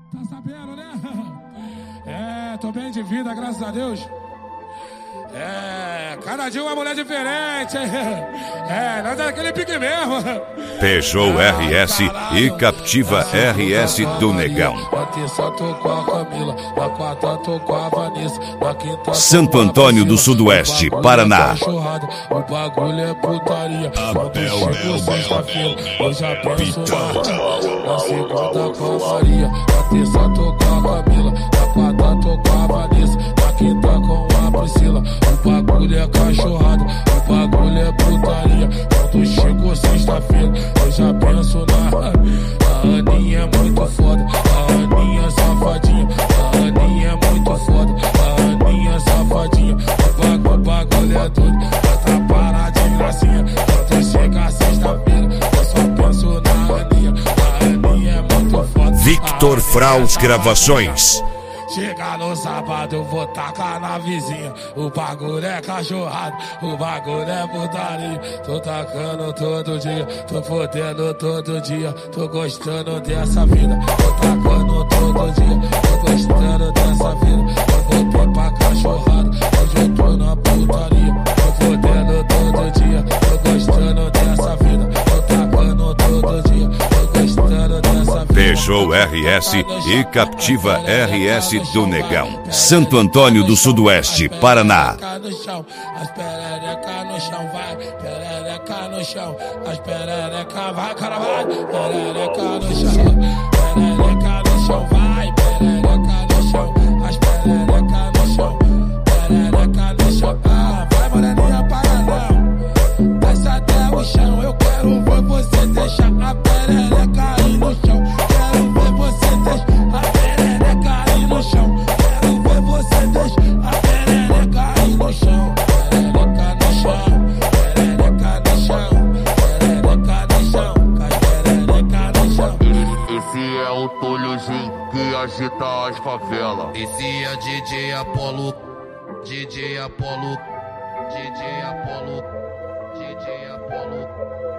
Tá sabendo, né? Tô bem de vida, graças a Deus. Cada dia uma mulher diferente. Nós é aquele pique mesmo. Peugeot RS e Captiva RS do Negão. Santo Antônio do Sudoeste, Paraná. O bagulho é putaria. Eu já penso na segunda calmaria. Na terça tô com a Camila, na quarta tô com a Vanessa, na quinta com a Priscila. O bagulho é cachorrada, o bagulho é putaria. Quando chegou sexta-feira, eu já penso a Aninha é muito foda, a Aninha é safadinha, a Aninha é muito foda, a Aninha é safadinha. O bagulho é doido, atrapalha de gracinha. Quando chega sexta-feira, eu só penso na Aninha, a Aninha é muito foda. Victor Fraus Gravações. Chega no sábado, eu vou tacar na vizinha. O bagulho é cachorrado, o bagulho é putaria. Tô tacando todo dia, tô fodendo todo dia. Tô gostando dessa vida, tô tacando todo dia. Tô gostando dessa vida, eu voltei pra cachorrada. Hoje eu tô na putaria, tô fodendo todo dia. Tô gostando dessa vida, tô tacando todo dia. Tô gostando dessa vida. Peugeot RS e Captiva RS do Negão. Santo Antônio do Sudoeste, Paraná. As perereca no chão, vai, perereca no chão. As perereca vai, cara vai, perereca no chão. Perereca no chão, vai, perereca no chão. As perereca no chão, perereca no chão. Vai moreninha para não, desce até o chão. Eu quero ver você deixar a perereca aí no chão. Quero ver você deixar a perereca aí no chão. Quero ver você deixar a perereca aí no chão. Perereca no chão, perereca no chão, perereca no chão, perereca no chão. Esse é o Tolhozinho que agita as favelas. Esse é DJ Apolo, DJ Apolo, DJ Apolo, DJ Apolo.